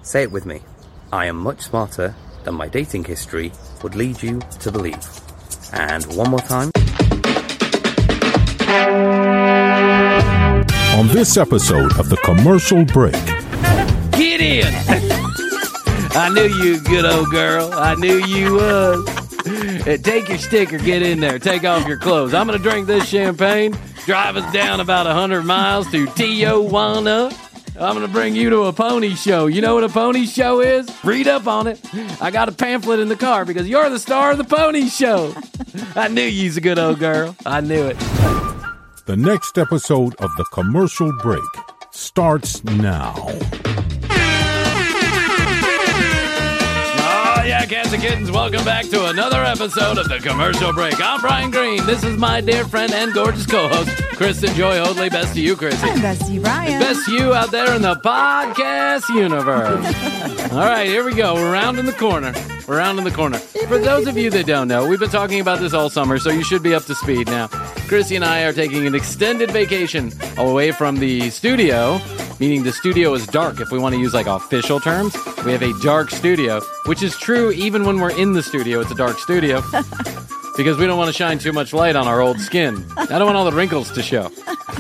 Say it with me. I am much smarter than my dating history would lead you to believe. And one more time. On this episode of The Commercial Break. Get in! I knew you, good old girl. I knew you was. Take your stick or get in there. Take off your clothes. I'm going to drink this champagne, drive us down about 100 miles to Tijuana. I'm going to bring you to a pony show. You know what a pony show is? Read up on it. I got a pamphlet in the car because you're the star of the pony show. I knew you's a good old girl. I knew it. The next episode of The Commercial Break starts now. Oh, yeah, cats and kittens, welcome back to another episode of The Commercial Break. I'm Brian Green. This is my dear friend and gorgeous co-host, Kristen Joy Hoadley. Best to you, Chrissy. And best to you, Brian. Best to you out there in the podcast universe. All right, here we go. We're rounding the corner. For those of you that don't know, we've been talking about this all summer, so you should be up to speed now. Chrissy and I are taking an extended vacation away from the studio, meaning the studio is dark. If we want to use like official terms, we have a dark studio, which is true even when we're in the studio. It's a dark studio because we don't want to shine too much light on our old skin. I don't want all the wrinkles to show.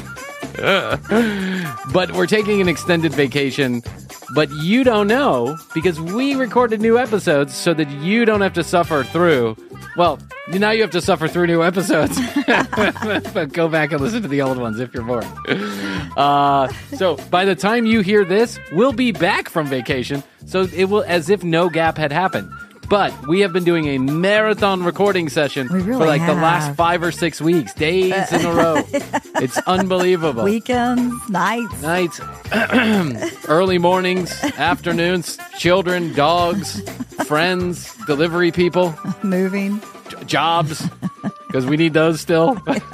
But we're taking an extended vacation, but you don't know because we recorded new episodes so that you don't have to suffer through. Well, now you have to suffer through new episodes. But go back and listen to the old ones if you're bored. So by the time you hear this, we'll be back from vacation. So it will as if no gap had happened. But we have been doing a marathon recording session really for like have. the last 5 or 6 weeks, days in a row. It's unbelievable. Weekends, nights. Early mornings, afternoons, children, dogs, friends, delivery people, Moving. Jobs, because we need those still.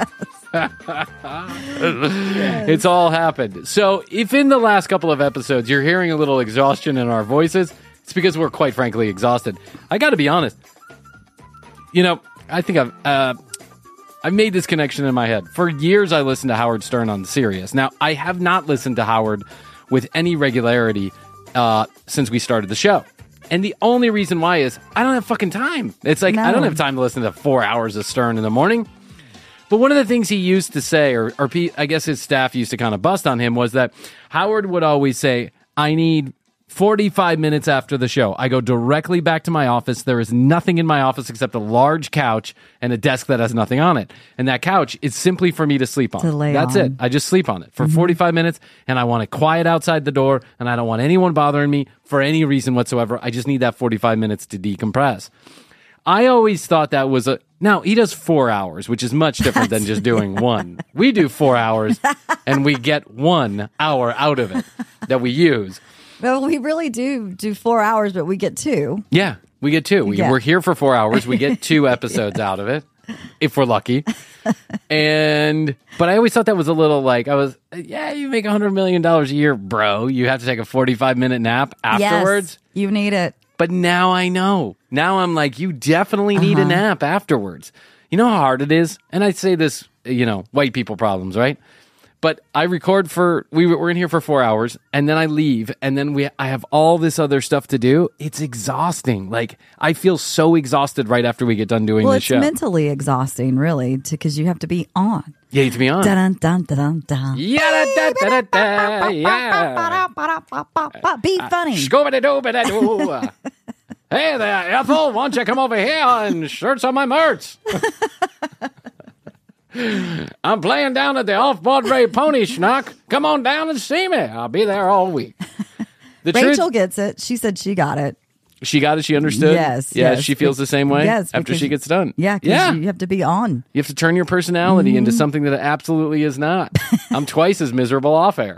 It's all happened. So if in the last couple of episodes you're hearing a little exhaustion in our voices, it's because we're quite frankly exhausted. I got to be honest. You know, I think I've made this connection in my head. For years, I listened to Howard Stern on Sirius. Now, I have not listened to Howard with any regularity since we started the show. And the only reason why is I don't have fucking time. It's like I don't have time to listen to 4 hours of Stern in the morning. But one of the things he used to say, or I guess his staff used to kind of bust on him, was that Howard would always say, I need 45 minutes after the show. I go directly back to my office. There is nothing in my office except a large couch and a desk that has nothing on it. And that couch is simply for me to sleep on. That's it. I just sleep on it for 45 minutes, and I want it quiet outside the door, and I don't want anyone bothering me for any reason whatsoever. I just need that 45 minutes to decompress. I always thought that was now he does 4 hours, which is much different than just doing one. We do 4 hours and we get 1 hour out of it that we use. Well, we really do 4 hours, but we get 2. Yeah, we get 2. We're here for 4 hours. We get 2 episodes out of it, if we're lucky. But I always thought that was a little like, you make $100 million a year, bro. You have to take a 45-minute nap afterwards. Yes, you need it. But now I know. Now I'm like, you definitely need a nap afterwards. You know how hard it is? And I say this, white people problems, right? But I record we're in here for 4 hours, and then I leave, and then I have all this other stuff to do. It's exhausting. Like, I feel so exhausted right after we get done doing the show. Well, it's mentally exhausting, really, because you have to be on. Yeah, you have to be on. Dun-dun-dun-dun-dun. Yeah. Be funny. Scooby-Doo. Hey there, Ethel, why don't you come over here and shirts on my merch? I'm playing down at the Off-Broadway Pony Schnock. Come on down and see me. I'll be there all week. Rachel gets it. She said she got it. She got it? She understood? Yes. She feels the same way after she gets done. Yeah, because you have to be on. You have to turn your personality into something that it absolutely is not. I'm twice as miserable off air.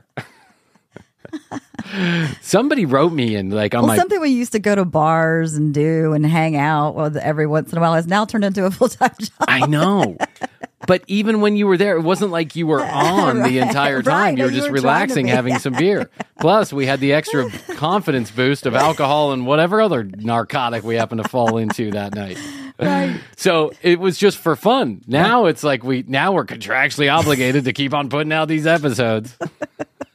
Somebody wrote me in something we used to go to bars and do and hang out every once in a while has now turned into a full-time job. I know. But even when you were there, it wasn't like you were on the entire time. You were just relaxing, having some beer. Plus, we had the extra confidence boost of alcohol and whatever other narcotic we happened to fall into that night. Right. So it was just for fun. Now it's like we're contractually obligated to keep on putting out these episodes.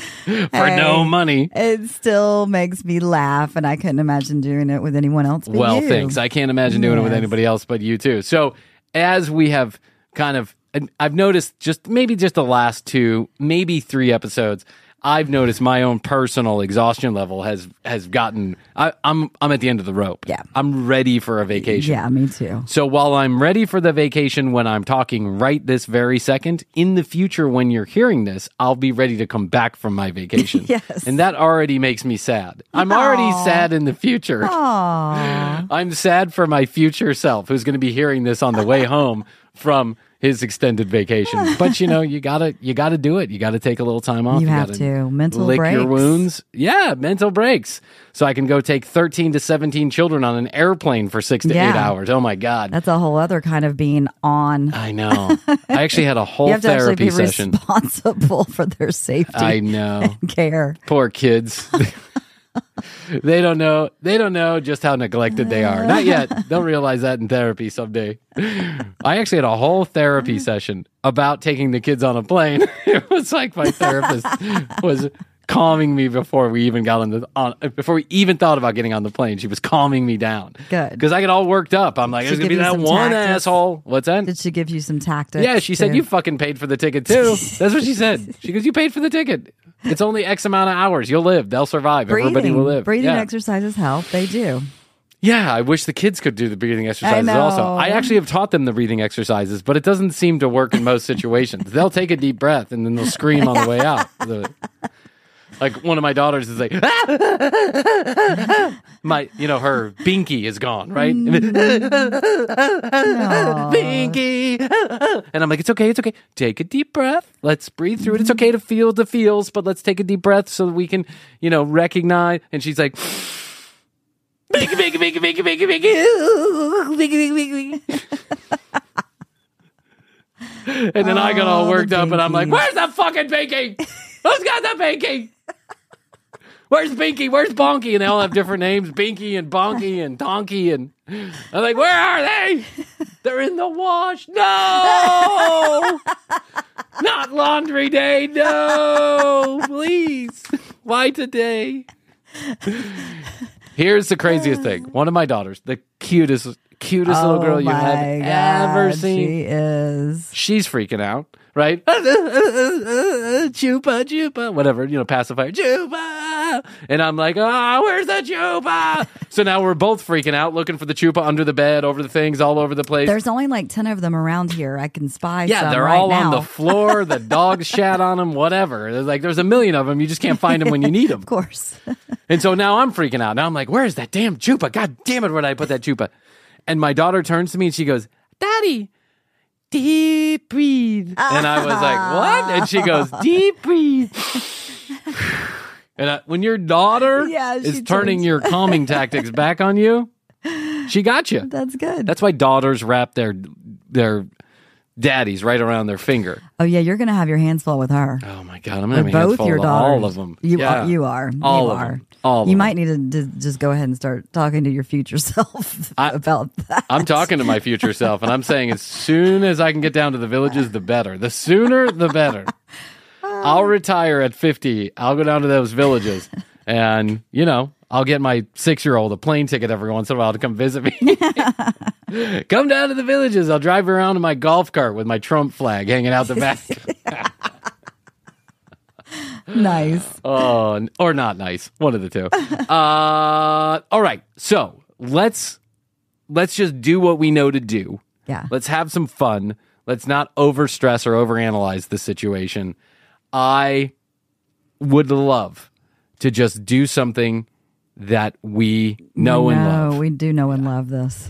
for no money. It still makes me laugh, and I couldn't imagine doing it with anyone else but Well, you. thanks. I can't imagine doing it with Yes. anybody else but you too. So as we have kind of, I've noticed just the last 2, maybe 3 episodes, I've noticed my own personal exhaustion level has gotten. I'm at the end of the rope. Yeah. I'm ready for a vacation. Yeah, me too. So while I'm ready for the vacation when I'm talking right this very second, in the future when you're hearing this, I'll be ready to come back from my vacation. Yes. And that already makes me sad. I'm already sad in the future. Aww. I'm sad for my future self who's going to be hearing this on the way home from his extended vacation. But you gotta do it. You gotta take a little time off. You have gotta to. Mental lick your breaks. wounds. Yeah, mental breaks. So I can go take 13 to 17 children on an airplane for 6 to 8 Yeah. hours. Oh my God. That's a whole other kind of being on. I know. I actually had a whole You have to actually therapy be session. responsible for their safety. I know. and care. Poor kids. They don't know just how neglected they are. Not yet. They'll realize that in therapy someday. I actually had a whole therapy session about taking the kids on a plane. It was like my therapist was calming me before we even before we even thought about getting on the plane. She was calming me down. Good. Because I get all worked up. I'm like, Did there's she going to be give that you some one tactics? asshole. What's that? Did she give you some tactics? Yeah, she said, too? you fucking paid for the ticket too. That's what she said. She goes, you paid for the ticket. It's only X amount of hours. You'll live. They'll survive. Everybody will live. Breathing Yeah. exercises help. They do. Yeah, I wish the kids could do the breathing exercises know. also. I actually have taught them the breathing exercises, but it doesn't seem to work in most situations. They'll take a deep breath and then they'll scream on the way out. Like one of my daughters is like, her binky is gone, right? Binky. And I'm like, it's okay. Take a deep breath. Let's breathe through it. It's okay to feel the feels, but let's take a deep breath so that we can, recognize. And she's like, binky, binky, binky, binky, binky, binky. Binky, binky, binky. And then I got all worked up and I'm like, where's the fucking binky? Who's got the binky? Where's Binky? Where's Bonky? And they all have different names. Binky and Bonky and Donkey. And I'm like, where are they? They're in the wash. No! Not laundry day. No! Please. Why today? Here's the craziest thing. One of my daughters, the cutest little girl you have ever seen. She is. She's freaking out, right? Chupa, whatever, pacifier, chupa. And I'm like, where's the chupa? So now we're both freaking out, looking for the chupa under the bed, over the things, all over the place. There's only like 10 of them around here. I can spy Yeah, some they're right all now. on the floor. The dogs shat on them, whatever. There's a million of them. You just can't find them when you need them. Of course. And so now I'm freaking out. Now I'm like, where's that damn chupa? God damn it, where did I put that chupa? And my daughter turns to me and she goes, Daddy, deep breathe. And I was like, what? And she goes, deep breathe. And when your daughter Yeah, is she turning turns. your calming tactics back on you, she got you. That's good. That's why daughters wrap their daddies right around their finger. Oh, yeah, you're going to have your hands full with her. Oh my God, I'm going to With have hands both your full of daughters. all of them. You Yeah. are. You are. All you of are. them. All of you them. might need to just go ahead and start talking to your future self about that. I'm talking to my future self, and I'm saying as soon as I can get down to the villages, the better. The sooner, the better. I'll retire at 50. I'll go down to those villages, and, I'll get my 6-year-old a plane ticket every once in a while to come visit me. Come down to the villages. I'll drive around in my golf cart with my Trump flag hanging out the back. Nice. Oh, or not nice. One of the two. All right. So let's just do what we know to do. Yeah. Let's have some fun. Let's not overstress or overanalyze the situation. I would love to just do something that we know and love. We do know and love this.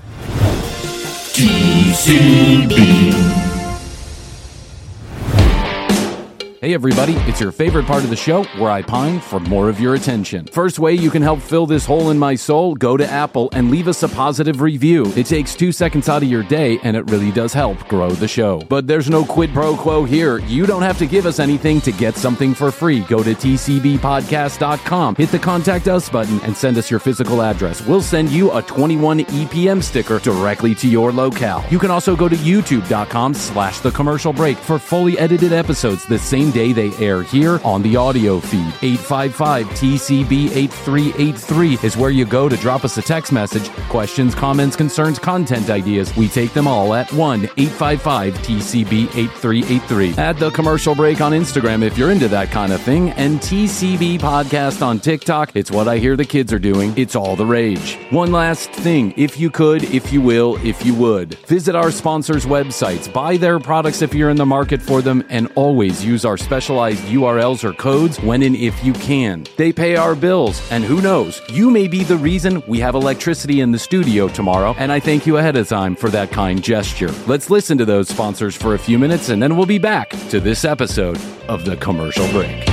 Hey everybody, it's your favorite part of the show where I pine for more of your attention. First way you can help fill this hole in my soul, go to Apple and leave us a positive review. It takes 2 seconds out of your day and it really does help grow the show. But there's no quid pro quo here. You don't have to give us anything to get something for free. Go to tcbpodcast.com, hit the contact us button and send us your physical address. We'll send you a 21 EPM sticker directly to your locale. You can also go to youtube.com/thecommercial break for fully edited episodes the same day they air here on the audio feed. 855-TCB-8383 is where you go to drop us a text message. Questions, comments, concerns, content ideas. We take them all at 1-855-TCB-8383. At The Commercial Break on Instagram if you're into that kind of thing, and TCB Podcast on TikTok. It's what I hear the kids are doing. It's all the rage. One last thing. If you could, if you will, if you would, visit our sponsors' websites, buy their products if you're in the market for them, and always use our specialized URLs or codes when and if you can. They pay our bills, and who knows, you may be the reason we have electricity in the studio tomorrow, and I thank you ahead of time for that kind gesture. Let's listen to those sponsors for a few minutes, and then we'll be back to this episode of The Commercial Break.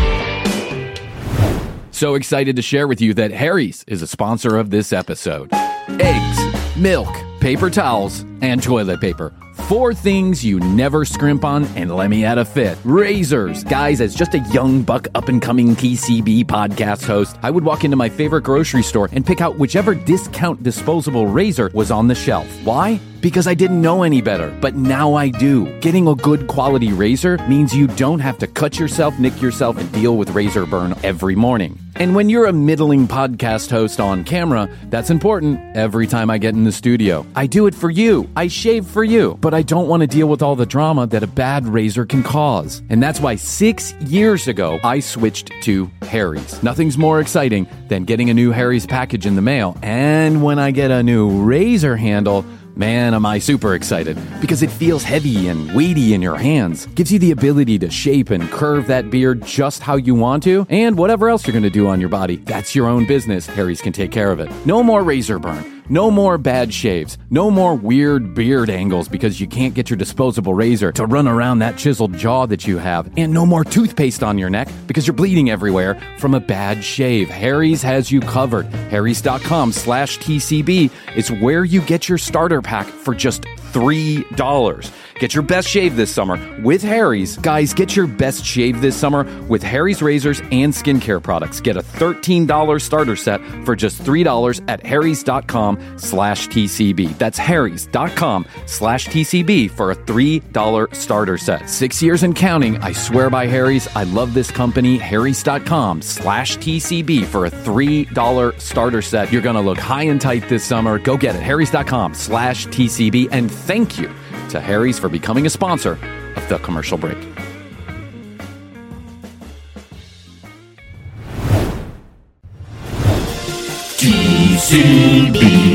So excited to share with you that Harry's is a sponsor of this episode. Eggs, milk, paper towels, and toilet paper. 4 things you never scrimp on, and let me add a 5th. Razors. Guys, as just a young buck up-and-coming TCB podcast host, I would walk into my favorite grocery store and pick out whichever discount disposable razor was on the shelf. Why? Because I didn't know any better, but now I do. Getting a good quality razor means you don't have to cut yourself, nick yourself, and deal with razor burn every morning. And when you're a middling podcast host on camera, that's important every time I get in the studio. I do it for you. I shave for you. But I don't want to deal with all the drama that a bad razor can cause. And that's why 6 years ago, I switched to Harry's. Nothing's more exciting than getting a new Harry's package in the mail. And when I get a new razor handle, man, am I super excited, because it feels heavy and weighty in your hands. Gives you the ability to shape and curve that beard just how you want to, and whatever else you're going to do on your body, that's your own business. Harry's can take care of it. No more razor burn. No more bad shaves. No more weird beard angles because you can't get your disposable razor to run around that chiseled jaw that you have. And no more toothpaste on your neck because you're bleeding everywhere from a bad shave. Harry's has you covered. Harrys.com/TCB is where you get your starter pack for just $3. Get your best shave this summer with Harry's. Guys, get your best shave this summer with Harry's razors and skincare products. Get a $13 starter set for just $3 at harrys.com/TCB. That's harrys.com/TCB for a $3 starter set. 6 years and counting. I swear by Harry's. I love this company. harrys.com/TCB for a $3 starter set. You're going to look high and tight this summer. Go get it. harrys.com/TCB. And thank you to Harry's for becoming a sponsor of The Commercial Break. TCB.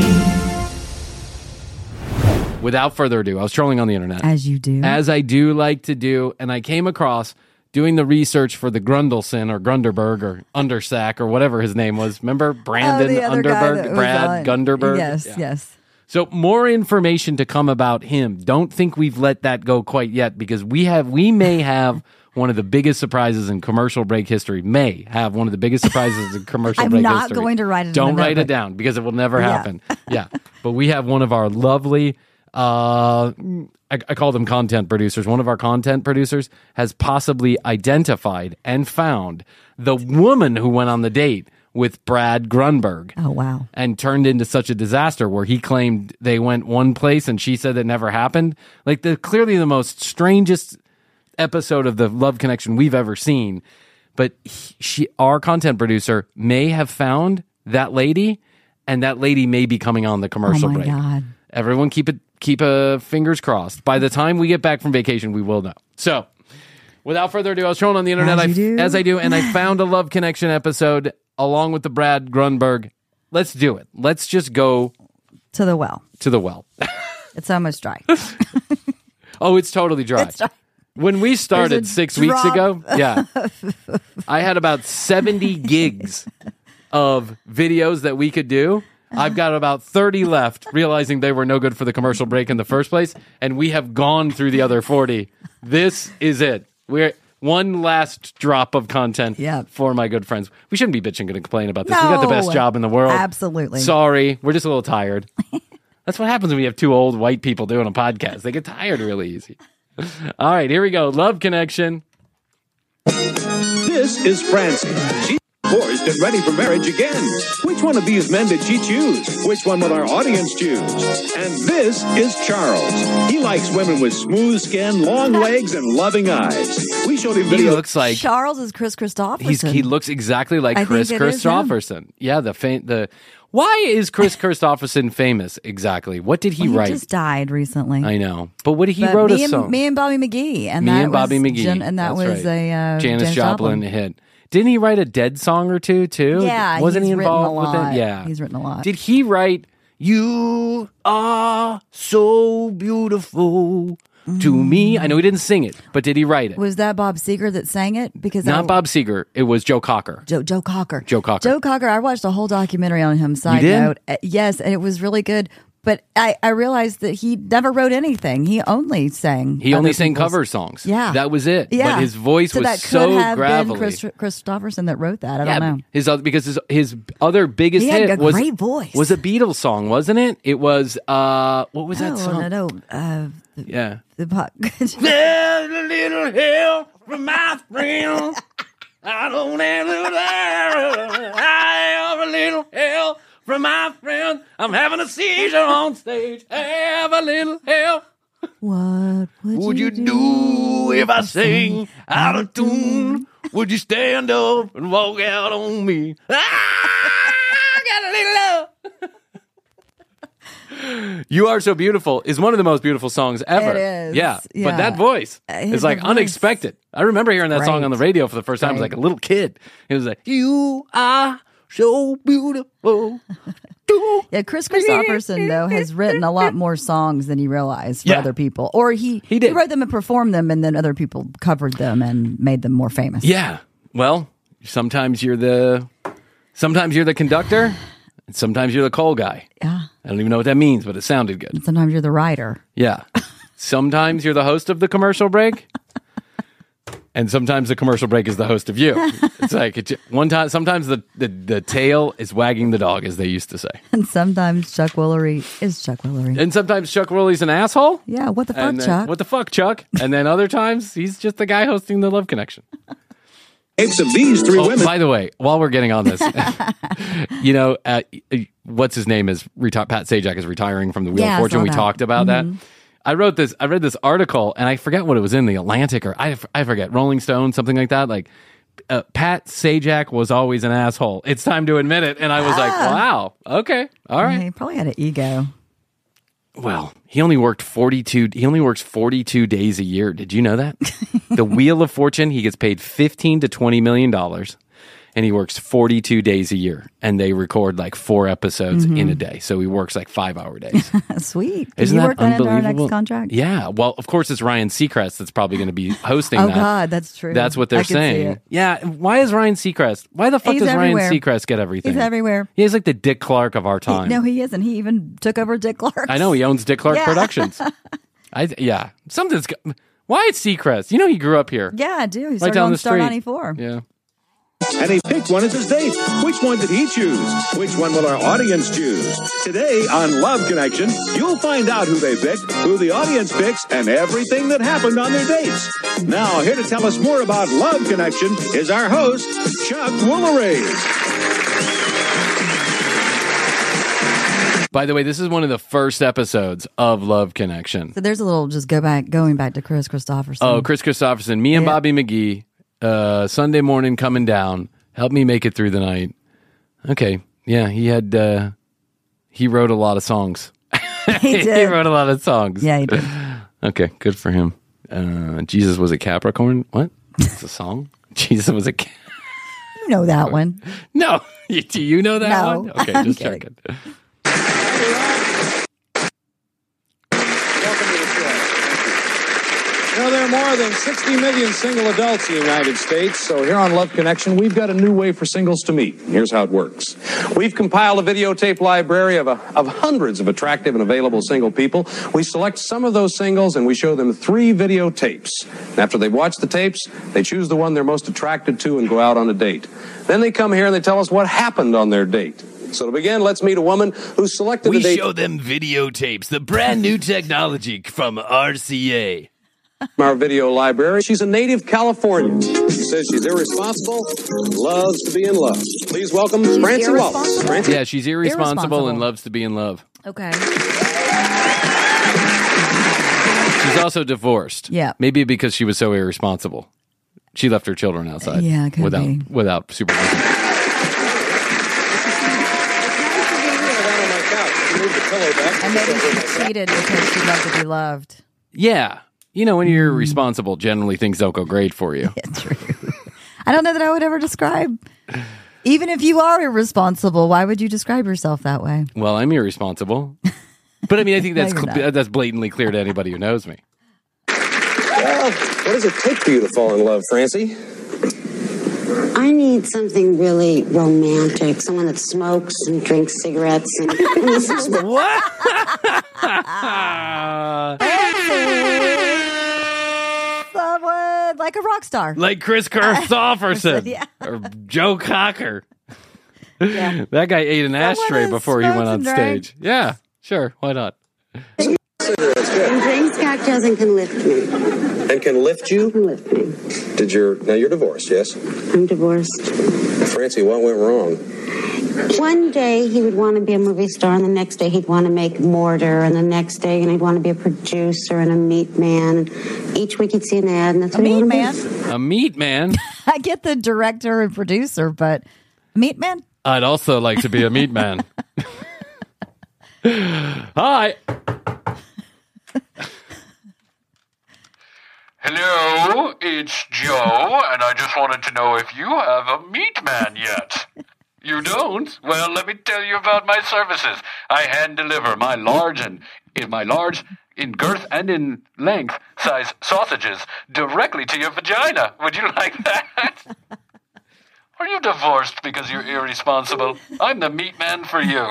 Without further ado, I was trolling on the internet. As you do. As I do like to do, and I came across doing the research for the Grundelson or Grunderberg or Undersack or whatever his name was. Remember Brandon Underberg? Brad Gunderberg? Yes, yes. So more information to come about him. Don't think we've let that go quite yet, because we may have one of the biggest surprises in Commercial Break history. May have one of the biggest surprises in Commercial Break history. I'm not going to write it Don't in write it down, because it will never happen. Yeah. But we have one of our lovely, I call them content producers. One of our content producers has possibly identified and found the woman who went on the date with Brad Grunberg. Oh, wow. And turned into such a disaster where he claimed they went one place and she said it never happened. Like, clearly the most strangest episode of the Love Connection we've ever seen. But our content producer may have found that lady, and that lady may be coming on the commercial break. Oh, my God. Everyone keep fingers crossed. By the time we get back from vacation, we will know. So, without further ado, I was trolling on the internet as I do, and I found a Love Connection episode along with the Brad Grunberg. Let's do it. Let's just go to the well. It's almost dry. Oh, it's totally dry. It's dry. When we started 6 weeks ago, I had about 70 gigs of videos that we could do. I've got about 30 left, realizing they were no good for the commercial break in the first place, and we have gone through the other 40. This is it. We're one last drop of content for my good friends. We shouldn't be bitching and complaining about this. We got the best job in the world. Absolutely. Sorry. We're just a little tired. That's what happens when you have two old white people doing a podcast. They get tired really easy. All right, here we go. Love Connection. This is Francie. Forced and ready for marriage again. Which one of these men did she choose? Which one will our audience choose? And this is Charles. He likes women with smooth skin, long legs, and loving eyes. We showed him He video. looks like Charles is Chris Christopherson. he looks exactly like I Chris think it is him. Christopherson. Yeah, why is Chris Christopherson famous exactly? What did he Well, write? He just died recently. I know, but what he But wrote me a song. me and Bobby McGee, and Me that and Bobby was McGee. and that That's was right. a Janis Joplin hit. Didn't he write a Dead song or two too? Yeah, wasn't he he's written a involved with lot. it? Yeah, He's written a lot. Did he write "You Are So Beautiful to Me"? I know he didn't sing it, but did he write it? Was that Bob Seger that sang it? Because Not Bob Seger. It was Joe Cocker. Joe Cocker. Joe Cocker. Joe Cocker. I watched a whole documentary on him. Side did? note, yes, and it was really good. But I realized that he never wrote anything. He only sang. He only other sang people's- cover songs. Yeah, that was it. Yeah, But his voice so was that could so have gravelly. been Christopherson that wrote that. I don't know. Because his other biggest He had hit a was great voice. was a Beatles song, wasn't it? It was what was that song? No. Yeah. The pop. There's a little help from my friend. I don't have I have a little help from my friend. I'm having a seizure on stage. Have a little help. What Would you do if I sing out of tune? Would you stand up and walk out on me? I got a little love. You Are So Beautiful is one of the most beautiful songs ever. It is. Yeah. Yeah. But that voice is like voice. unexpected. I remember hearing that song Great. on the radio for the first time. I was Great. like a little kid. It was like, you are so beautiful. Yeah, Chris Christopherson though has written a lot more songs than he realized for Yeah. other people, or he did. wrote them and performed them, and then other people covered them and made them more famous. Yeah. Well, sometimes you're the conductor, and sometimes you're the coal guy. Yeah. I don't even know what that means, but it sounded good. And sometimes you're the writer. Yeah. Sometimes you're the host of the commercial break, and sometimes the commercial break is the host of you. It's like one time. Sometimes the tail is wagging the dog, as they used to say, And sometimes Chuck Woolery is Chuck Woolery. and sometimes Chuck Woolley's an asshole. Yeah, what the fuck, And then, Chuck? What the fuck, Chuck? And then other times he's just the guy hosting the Love Connection. Tapes of these three Oh, women. by the way, while we're getting on this, what's his name is Pat Sajak is retiring from the Wheel Yeah, I of Fortune. saw We that. talked about that. I read this article, and I forget what it was in, the Atlantic or I forget, Rolling Stone, something like that. Like Pat Sajak was always an asshole. It's time to admit it. And I was like, wow, okay, all right. He probably had an ego. Well, he only works 42 days a year. Did you know that? The Wheel of Fortune, he gets paid $15 to $20 million, and he works 42 days a year, and they record like 4 episodes in a day. So he works like 5-hour days. Sweet. Did Isn't you that work that into our unbelievable? next contract? Yeah. Well, of course, it's Ryan Seacrest that's probably going to be hosting Oh that. God, that's true. That's what I they're can see saying. it. Yeah. Why is Ryan Seacrest? Why the fuck He's does everywhere. Ryan Seacrest get everything? He's everywhere. He's like the Dick Clark of our time. No, he isn't. He even took over Dick Clark. I know he owns Dick Clark Yeah. Productions. Something's. Why it's Seacrest? You know he grew up here. Yeah, I do. He Right started down on the Star street. 94. Yeah. And he picked one as his date. Which one did he choose? Which one will our audience choose? Today on Love Connection, you'll find out who they picked, who the audience picks, and everything that happened on their dates. Now, here to tell us more about Love Connection is our host, Chuck Woolery. By the way, this is one of the first episodes of Love Connection. So there's a little going back to Chris Christopherson. Oh, Chris Christopherson, me and Yeah. Bobby McGee, Sunday morning coming down. Help me make it through the night. Okay. Yeah, he wrote a lot of songs. He did. He wrote a lot of songs. Yeah, he did. Okay, good for him. Jesus was a Capricorn. What? It's a song? Jesus was a You know that one. No. Do you know that No. one? Okay, I'm just kidding. checking. Welcome to the show. You know, there are more than 60 million single adults in the United States, so here on Love Connection, we've got a new way for singles to meet. Here's how it works. We've compiled a videotape library of hundreds of attractive and available single people. We select some of those singles and we show them 3 videotapes. And after they've watched the tapes, they choose the one they're most attracted to and go out on a date. Then they come here and they tell us what happened on their date. So to begin, let's meet a woman who selected We a date. show them videotapes, the brand new technology from RCA. Our video library. She's a native Californian. She says she's irresponsible and loves to be in love. Please welcome Francie Wallace. Francie? Yeah, she's irresponsible and loves to be in love. Okay. She's also divorced. Yeah. Maybe because she was so irresponsible. She left her children outside. Yeah, could be. Without supervision. And maybe she cheated because she loved to be loved. Yeah. You know, when you're irresponsible, generally things don't go great for you. Yeah, true. I don't know that I would ever describe. Even if you are irresponsible, why would you describe yourself that way? Well, I'm irresponsible. But I mean, I think that's No, that's blatantly clear to anybody who knows me. Well, what does it take for you to fall in love, Francie? I need something really romantic. Someone that smokes and drinks cigarettes. And What? Someone like a rock star. Like Chris Christopherson Yeah. or Joe Cocker. Yeah. That guy ate an ashtray that before he smokes went on and drank. stage. Yeah, sure. Why not? and drinks cocktails and can lift me. And can lift you? Can lift me. Now you're divorced, yes? I'm divorced. Francie, what went wrong? One day he would want to be a movie star, and the next day he'd want to make Mortar, and the next day he'd want to be a producer and a meat man. And each week he'd see an ad, and that's A what he meat wanted man. to be. A meat man. I get the director and producer, but a meat man? I'd also like to be a meat man. Hi. Hello, it's Joe, and I just wanted to know if you have a meat man yet. You don't? Well, let me tell you about my services. I hand deliver my large in girth and in length size sausages directly to your vagina. Would you like that? Are you divorced because you're irresponsible? I'm the meat man for you.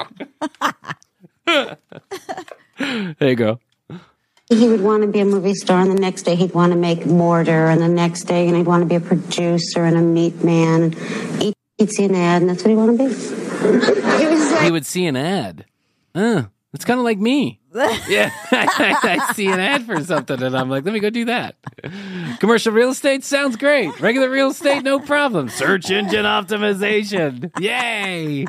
There you go. He would want to be a movie star, and the next day he'd want to make Mortar, and the next day he'd want to be a producer and a meat man. And he'd see an ad, and that's what he wanted to be. It was like, He would see an ad. It's kind of like me. Yeah, I see an ad for something, and I'm like, let me go do that. Commercial real estate sounds great. Regular real estate, no problem. Search engine optimization. Yay.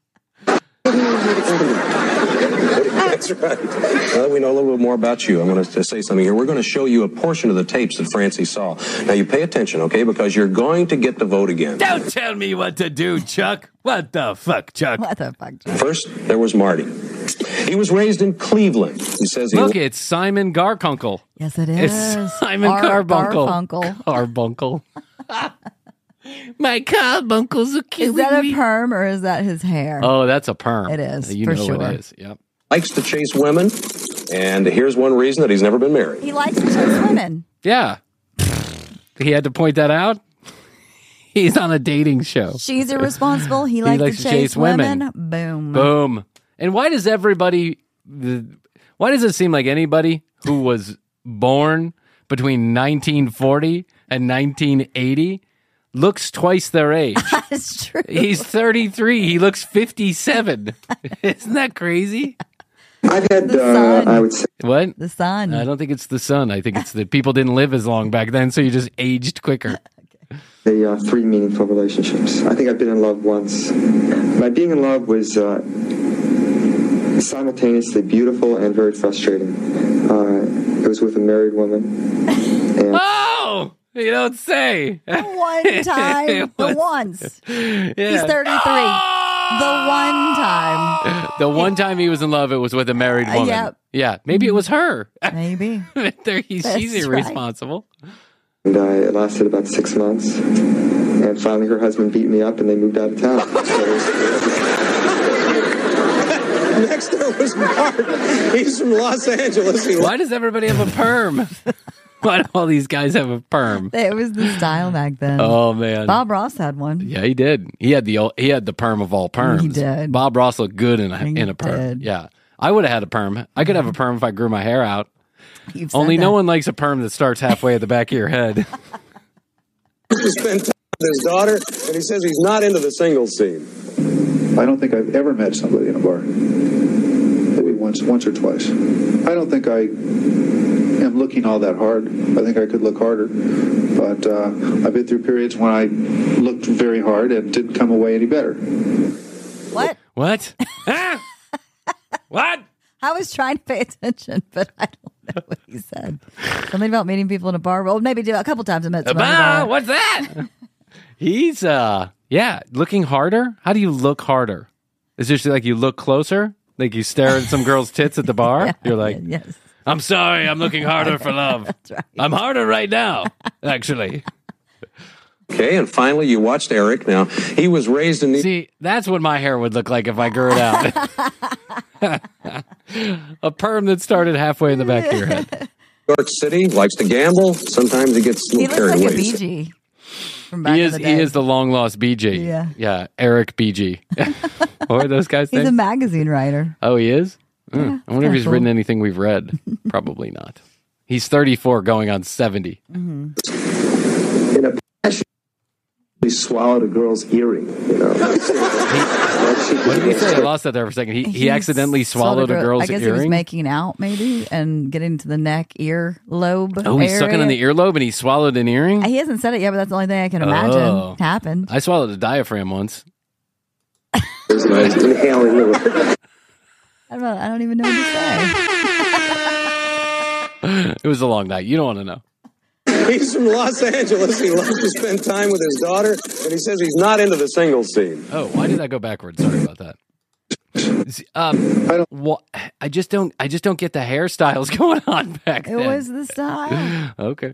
That's right. Now that we know a little bit more about you, I'm going to say something here. We're going to show you a portion of the tapes that Francie saw. Now, you pay attention, okay? Because you're going to get to vote again. Don't tell me what to do, Chuck. What the fuck, Chuck? What the fuck? First, there was Marty. He was raised in Cleveland. He says he... Look, it's Simon Garfunkel. Yes, it is. It's Simon Carbuncle. Garfunkel. My carbuncles are killing Is that me. a perm or is that his hair? Oh, that's a perm. It is, You for know sure. it is. Yep. likes to chase women, and here's one reason that he's never been married. He likes to chase women. Yeah. He had to point that out. He's on a dating show. She's irresponsible. He likes to chase women. Boom. Boom. And why does everybody, why does it seem like anybody who was born between 1940 and 1980 looks twice their age? That's true. He's 33. He looks 57. Isn't that crazy? I've had, The sun. I would say, What? The sun. I don't think it's the sun. I think it's that people didn't live as long back then, so you just aged quicker. three meaningful relationships. I think I've been in love once. My being in love was simultaneously beautiful and very frustrating. It was with a married woman. And Oh! You don't say. One time. The once. Yeah. He's 33. The one time. The one time he was in love, it was with a married woman. Yep. Yeah, maybe it was her. Maybe. She's That's irresponsible. it lasted about 6 months. And finally her husband beat me up and they moved out of town. Next there was Mark. He's from Los Angeles. Why does everybody have a perm? Why do all these guys have a perm? It was the style back then. Oh man, Bob Ross had one. Yeah, he did. He had the perm of all perms. He did. Bob Ross looked good in He a perm. did. Yeah, I would have had a perm. I could have a perm if I grew my hair out. You've said Only that. no one likes a perm that starts halfway at the back of your head. He spent time with his daughter, and he says he's not into the singles scene. I don't think I've ever met somebody in a bar. Maybe once or twice. I don't think I am I'm looking all that hard. I think I could look harder. But I've been through periods when I looked very hard and didn't come away any better. What? What? Ah! What? I was trying to pay attention, but I don't know what he said. Something about meeting people in a bar. Well, maybe a couple times I met someone in a bar. What's that? He's, looking harder. How do you look harder? Is it just like you look closer? Like you stare at some girl's tits at the bar? Yeah, You're like, yes. I'm sorry, I'm looking harder for love. That's right. I'm harder right now, actually. Okay, and finally, you watched Eric. Now, he was raised in the... See, that's what my hair would look like if I grew it out. A perm that started halfway in the back of your head. New York City, likes to gamble. Sometimes he gets a He little looks carried like a away. BG from back in the day. He is the long-lost BG. Yeah. Yeah, Eric BG. What are those guys' He's names? a magazine writer. Oh, he is? Yeah, I wonder if he's cool. written anything we've read. Probably not. He's 34 going on 70. Mm-hmm. In a passion, he swallowed a girl's earring, you know. What did he say? I lost that there for a second. He accidentally swallowed a girl's I guess earring? he was making out, maybe, and getting to the neck, ear lobe. Oh, he's area. sucking on the earlobe and he swallowed an earring? He hasn't said it yet, but that's the only thing I can imagine Oh. happened. I swallowed a diaphragm once. Inhaling the... I don't even know what to say. It was a long night. You don't want to know. He's from Los Angeles. He loves to spend time with his daughter, and he says he's not into the single scene. Oh, why did I go backwards? Sorry about that. I just don't get the hairstyles going on back It then. was the style. Okay.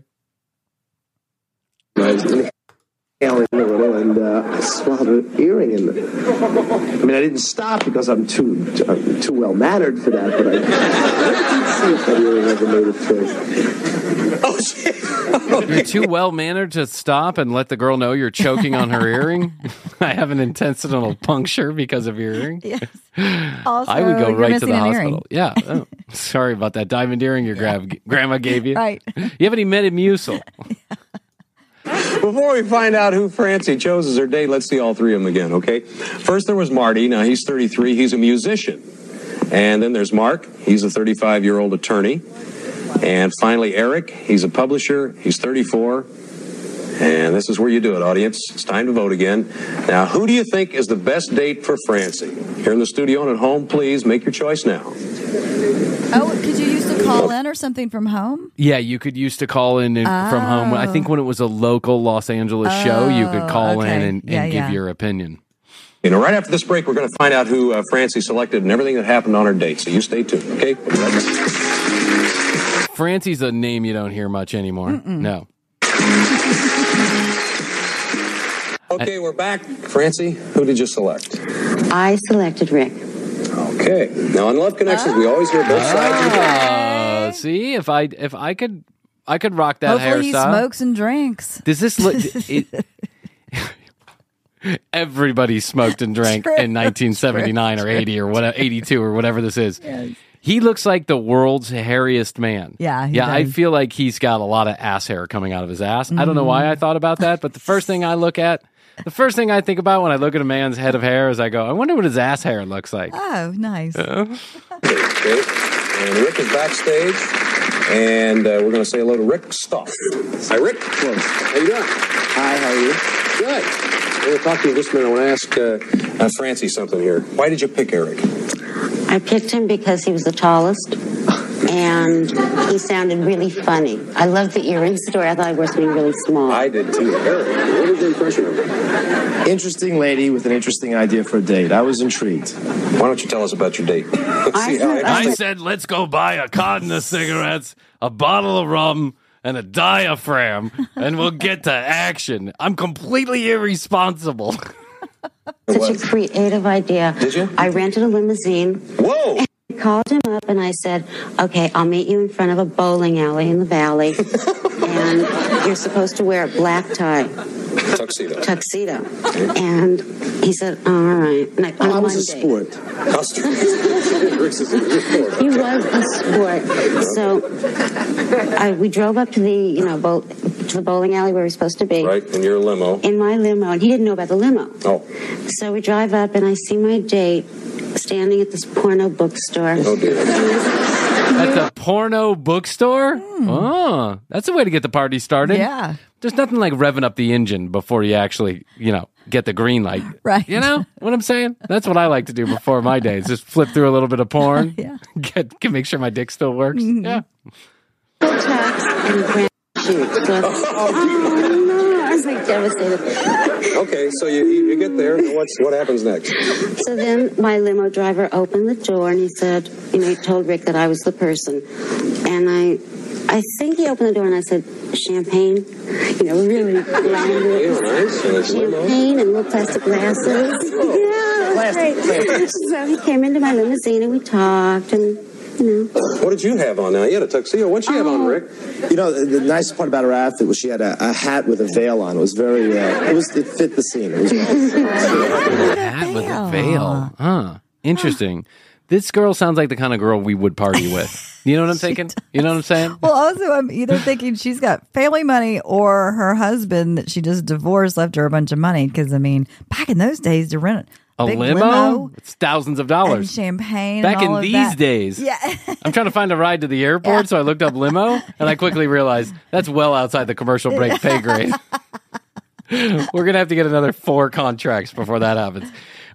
Inhaling a little, and I swallowed an earring in there. I mean, I didn't stop because I'm too well mannered for that, but I see if that earring ever made it through. Oh, shit. You're too well mannered to stop and let the girl know you're choking on her earring. I have an intentional puncture because of your earring. Yes. Also, I would go you're right to missing the an hospital. earring. Yeah. Oh, sorry about that diamond earring your grandma gave you. Right. You have any Metamucil? Before we find out who Francie chose as her date, let's see all three of them again, okay? First, there was Marty. Now, he's 33. He's a musician. And then there's Mark. He's a 35-year-old attorney. And finally, Eric. He's a publisher. He's 34. And this is where you do it, audience. It's time to vote again. Now, who do you think is the best date for Francie? Here in the studio and at home, please make your choice now. Oh, could you used to call in or something from home? Yeah, you could used to call in from home. I think when it was a local Los Angeles show, you could call in and give your opinion. You know, right after this break, we're going to find out who Francie selected and everything that happened on her date. So you stay tuned, okay? We'll be right back. Francie's a name you don't hear much anymore. No. Okay, we're back. Francie, who did you select? I selected Rick. Okay. Now, on Love Connections, we always hear both sides. See, if I could rock that Hopefully he hairstyle. smokes and drinks. Does this look? Everybody smoked and drank in 1979 or 80 or whatever, 82 or whatever this is. Yes. He looks like the world's hairiest man. Yeah, he I does. feel like he's got a lot of ass hair coming out of his ass. I don't know why I thought about that, but the first thing I think about when I look at a man's head of hair is I go, I wonder what his ass hair looks like. Oh, nice. Okay. And Rick is backstage, and we're going to say hello to Rick Stoff. Hi, Rick. How you doing? Hi, how are you? Good. I'm going to talk to you in just a minute. I want to ask Francie something here. Why did you pick Eric? I picked him because he was the tallest, and he sounded really funny. I loved the earring story. I thought I was being really small. I did too. Eric, what was your impression of him? Interesting lady with an interesting idea for a date. I was intrigued. Why don't you tell us about your date? Let's see how I said, let's go buy a carton of cigarettes, a bottle of rum, and a diaphragm, and we'll get to action. I'm completely irresponsible. Such a creative idea. Did you? I rented a limousine. Whoa! I called him up and I said, okay, I'll meet you in front of a bowling alley in the valley. And you're supposed to wear a black tie. Tuxedo. And he said, all right. And I was a sport. He was a sport. So we drove up to the bowling alley where we were supposed to be. Right, in your limo. In my limo, and he didn't know about the limo. Oh. So we drive up, and I see my date standing at this porno bookstore. Oh, dear. At the porno bookstore? Oh, that's a way to get the party started. Yeah. There's nothing like revving up the engine before you actually, get the green light. Right. You know what I'm saying? That's what I like to do before my days. Just flip through a little bit of porn. Yeah. Make sure my dick still works. Yeah. I was like devastated. Okay, so you get there, and what happens next? So then my limo driver opened the door and he said, he told Rick that I was the person. And I think he opened the door and I said, champagne, really landed. Nice. Champagne and little plastic glasses. Yeah, great. So he came into my limousine and we talked and, What did you have on now? You had a tuxedo. What'd she have on, Rick? The nice part about her outfit was she had a hat with a veil on. It was very, it fit the scene. It was Hat with a veil. Huh. Interesting. This girl sounds like the kind of girl we would party with. You know what I'm thinking? You know what I'm saying? Well, also, I'm either thinking she's got family money or her husband that she just divorced left her a bunch of money. Because, back in those days to rent a big limo? It's thousands of dollars. And champagne. Back and all in of these that. days. Yeah. I'm trying to find a ride to the airport, so I looked up limo, and I quickly realized that's well outside the commercial break pay grade. We're going to have to get another 4 contracts before that happens.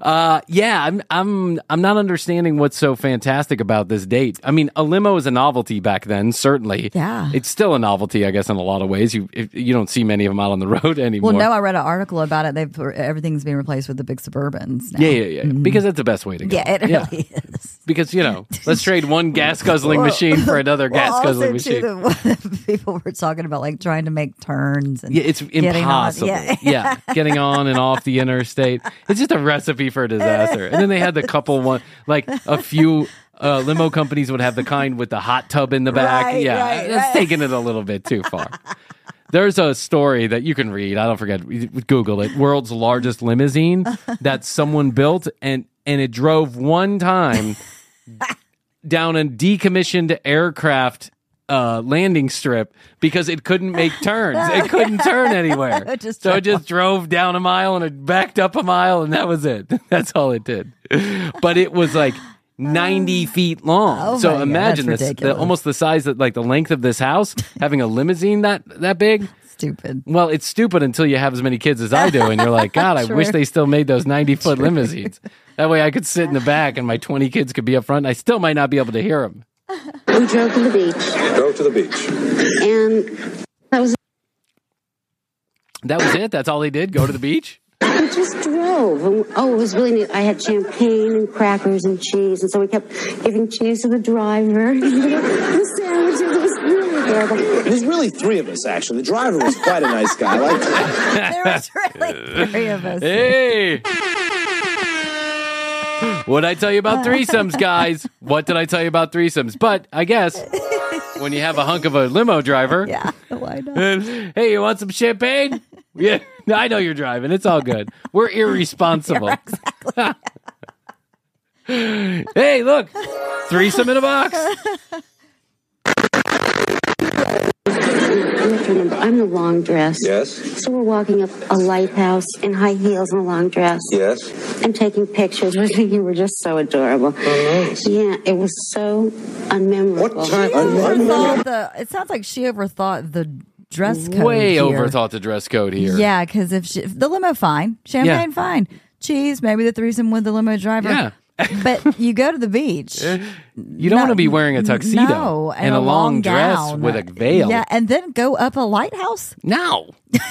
I'm not understanding what's so fantastic about this date. A limo is a novelty back then, certainly. Yeah. It's still a novelty, I guess, in a lot of ways. You don't see many of them out on the road anymore. Well, no, I read an article about it. Everything's being replaced with the big Suburbans now. Yeah. Mm-hmm. Because that's the best way to go. Yeah, it really is. Because, let's trade one gas-guzzling machine for another gas-guzzling machine. People were talking about, trying to make turns. And it's impossible. Yeah, getting on and off the interstate. It's just a recipe for a disaster. And then they had the couple a few limo companies would have the kind with the hot tub in the back. That's taking it a little bit too far. There's a story that you can read. I don't forget. Google it. World's largest limousine that someone built, and it drove one time down a decommissioned aircraft landing strip because it couldn't make turns. It couldn't turn anywhere. It just drove down a mile and it backed up a mile, and that was it. That's all it did. But it was 90 feet long. Oh so my imagine God, this, almost the size that the length of this house, having a limousine that big. Stupid. Well, it's stupid until you have as many kids as I do, and you're like, God, I wish they still made those 90-foot limousines. That way I could sit in the back and my 20 kids could be up front, and I still might not be able to hear them. We drove to the beach. Drove to the beach. And that was it? That's all they did? Go to the beach? We just drove. It was really neat. I had champagne and crackers and cheese, and so we kept giving cheese to the driver. The sandwiches. It was really adorable. There's really 3 of us, actually. The driver was quite a nice guy. I liked him. There was really 3 of us. Hey! What'd I tell you about threesomes, guys? What did I tell you about threesomes? But I guess when you have a hunk of a limo driver. Yeah, why not? Hey, you want some champagne? Yeah, I know you're driving. It's all good. We're irresponsible. Yeah, exactly. Hey, look. Threesome in a box. I'm in a long dress. Yes. So we're walking up a lighthouse in high heels and a long dress. Yes. And taking pictures with you. You were just so adorable. Oh, nice. Yeah, it was so unmemorable. What time? It sounds like she overthought the dress code. Way here. overthought the dress code here. Yeah, because if the limo, fine. Champagne, fine. Cheese, maybe the threesome with the limo driver. Yeah. But you go to the beach. You don't want to be wearing a tuxedo and a long dress gown. with a veil. Yeah, and then go up a lighthouse? No.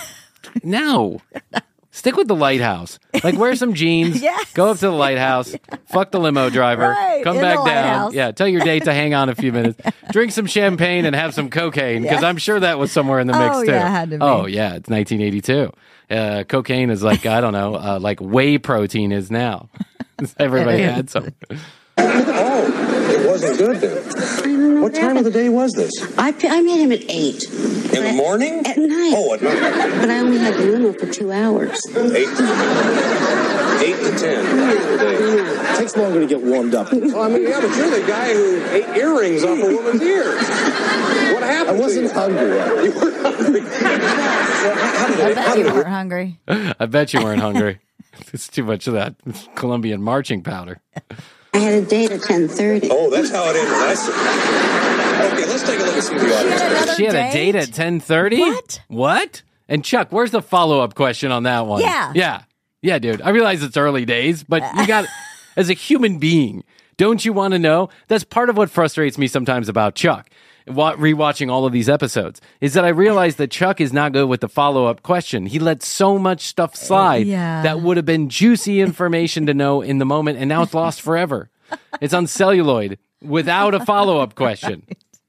Stick with the lighthouse. Wear some jeans. Yes. Go up to the lighthouse. Fuck the limo driver. Right, Come in back the down. lighthouse. Yeah, tell your date to hang on a few minutes. Drink some champagne and have some cocaine because I'm sure that was somewhere in the mix too. Yeah, it had to be. Oh, yeah, it's 1982. Cocaine is like whey protein is now. Everybody had some. Oh, it wasn't good then. I don't know What time of the day was this? I met him at 8. In the morning? At night. Oh, at night. But I only had the limo for 2 hours. 8 to 10 a day. It takes longer to get warmed up. Well, but you're the guy who ate earrings off a woman's ears. What happened? I wasn't hungry. You were hungry. I bet you weren't hungry. I bet you weren't hungry. It's too much of that Colombian marching powder. I had a date at 10:30. Oh, that's how it ended. Okay, let's take a look and see the audience. She had a date at 10:30? What? And Chuck, where's the follow-up question on that one? Yeah, dude. I realize it's early days, but you got, as a human being, don't you want to know? That's part of what frustrates me sometimes about Chuck, rewatching all of these episodes, is that I realize that Chuck is not good with the follow-up question. He let so much stuff slide that would have been juicy information to know in the moment, and now it's lost forever. It's on celluloid without a follow-up question.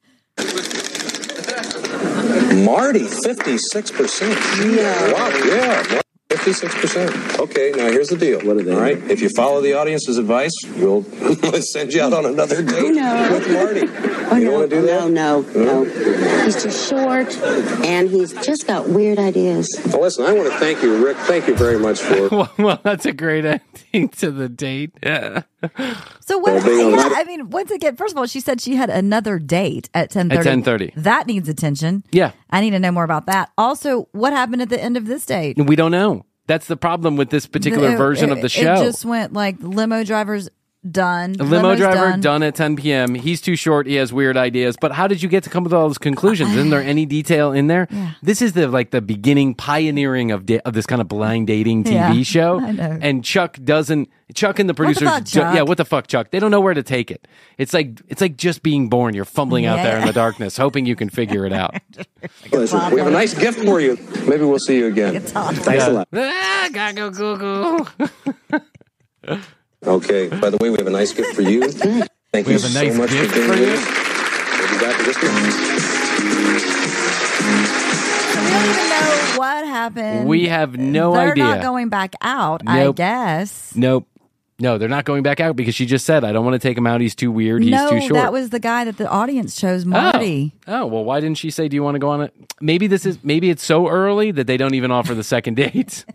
Marty, 56%. Yeah. Wow, yeah. 56%. Okay, now here's the deal. What are they? All right, if you follow the audience's advice, we'll send you out on another date with Marty. You don't want to do that? No. He's too short, and he's just got weird ideas. Well, listen, I want to thank you, Rick. Thank you very much for... Well, that's a great ending to the date. Yeah. So what? I mean, once again, first of all, she said she had another date at 10:30. At 10:30. That needs attention. Yeah. I need to know more about that. Also, what happened at the end of this date? We don't know. That's the problem with this particular version of the show. It just went like limo driver's done. Limo driver done at 10 p.m. He's too short. He has weird ideas. But how did you get to come with all those conclusions? Isn't there any detail in there? Yeah. This is the beginning pioneering of this kind of blind dating TV show. I know. And Chuck and the producers, What the fuck, Chuck? what the fuck, Chuck? They don't know where to take it. It's like just being born. You're fumbling out there in the darkness, hoping you can figure it out. Listen, we have a nice gift for you. Maybe we'll see you again. Thanks a lot. Gotta go Google. Okay, by the way, we have a nice gift for you. Thank you so much for being with us. We'll be back in just a moment. We don't even know what happened. We have no idea. They're not going back out, Nope. I guess. Nope. No, they're not going back out because she just said, I don't want to take him out. He's too weird. He's too short. No, that was the guy that the audience chose, Marty. Oh, well, why didn't she say, do you want to go on it? Maybe it's so early that they don't even offer the second date.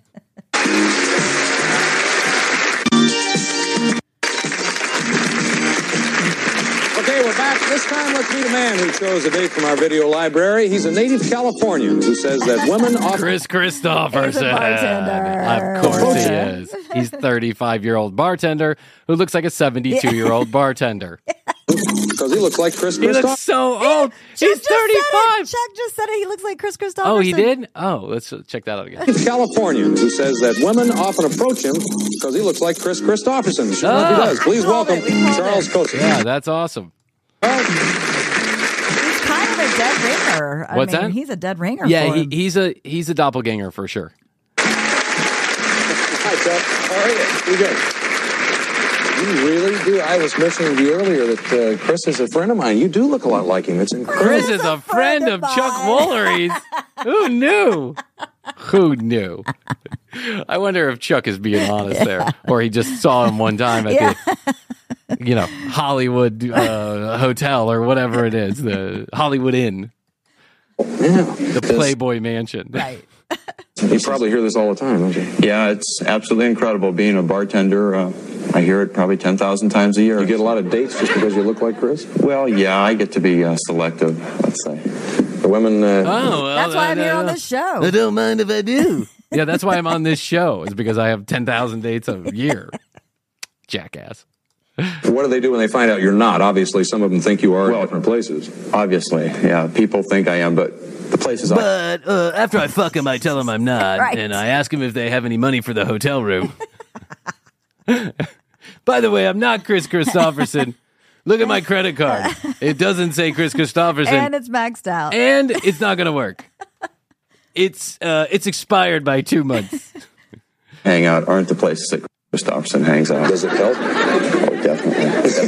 Okay, we're back. This time, let's meet a man who chose a date from our video library. He's a native Californian who says that women often... Chris Christopherson. He's a bartender. Of course he is. He's 35-year-old bartender who looks like a 72-year-old bartender. Because he looks like Chris He Christopherson. looks so old. He's 35. Chuck just said it. He looks like Chris Christopherson. Oh, he did? Oh, let's check that out again. Native Californian who says that women often approach him because he looks like Chris Christopherson. Sure enough, he does. Please welcome Charles Kosi. Yeah, that's awesome. He's kind of a dead ringer. What's that? He's a dead ringer. Yeah, for him. he's a doppelganger for sure. Hi, Chuck. How are you? You good? You really do. I was mentioning to you earlier that Chris is a friend of mine. You do look a lot like him. It's incredible. Chris is a friend of Chuck Woolery's. Who knew? Who knew? I wonder if Chuck is being honest there, or he just saw him one time at the, Hollywood hotel or whatever it is, the Hollywood Inn, the Playboy Mansion. Right. You probably hear this all the time, don't you? Yeah, it's absolutely incredible being a bartender. I hear it probably 10,000 times a year. You get a lot of dates just because you look like Chris? Well, yeah, I get to be selective, let's say. The women... that's why I'm here on this show. I don't mind if I do. Yeah, that's why I'm on this show, is because I have 10,000 dates a year. Jackass. What do they do when they find out you're not? Obviously, some of them think you are in different places. Obviously, yeah, people think I am, but the places But after I fuck him, I tell him I'm not, Right. and I ask him if they have any money for the hotel room. By the way, I'm not Chris Christopherson. Look at my credit card. It doesn't say Chris Christopherson. And it's maxed out. And it's not going to work. It's expired by 2 months. hang out aren't the places that Christopherson hangs out. Does it help? Oh, definitely.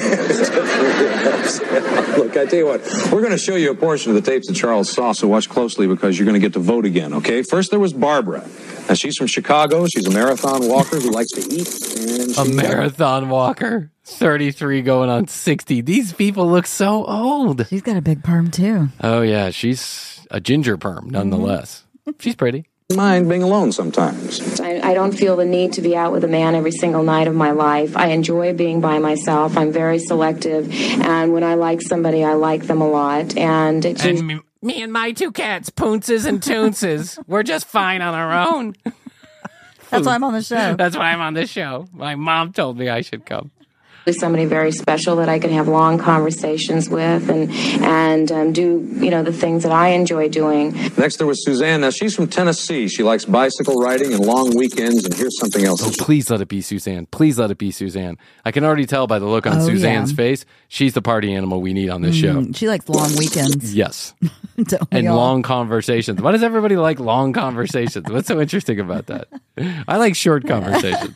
Look, I tell you what, we're going to show you a portion of the tapes that Charles saw, so watch closely because you're going to get to vote again, okay? First, there was Barbara. Now, she's from Chicago. She's a marathon walker who likes to eat. And A marathon walker. 33 going on 60. These people look so old. She's got a big perm, too. Oh, yeah. She's a ginger perm, nonetheless. She's pretty. Mind being alone sometimes. I don't feel the need to be out with a man every single night of my life. I enjoy being by myself. I'm very selective. And when I like somebody, I like them a lot. And it's Me and my 2 cats, Poonces and Toonces, we're just fine on our own. That's why I'm on the show. That's why I'm on this show. My mom told me I should come. Somebody very special that I can have long conversations with and do, the things that I enjoy doing. Next, there was Suzanne. Now, she's from Tennessee. She likes bicycle riding and long weekends, and here's something else. Oh, please let it be Suzanne. Please let it be Suzanne. I can already tell by the look on Suzanne's face. She's the party animal we need on this show. She likes long weekends. Yes. And long conversations. Why does everybody like long conversations? What's so interesting about that? I like short conversations.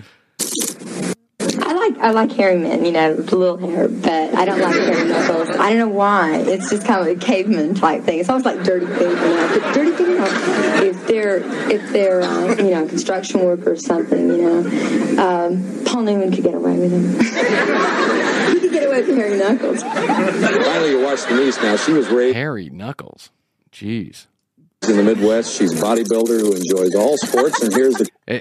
I like hairy men, with little hair, but I don't like hairy knuckles. I don't know why. It's just kind of a caveman type thing. It's almost like dirty feet, But dirty feet, if they're construction worker or something, Paul Newman could get away with them. He could get away with hairy knuckles. Finally, you watch Denise now. She was raised hairy knuckles. Jeez. In the Midwest, she's a bodybuilder who enjoys all sports, and here's the...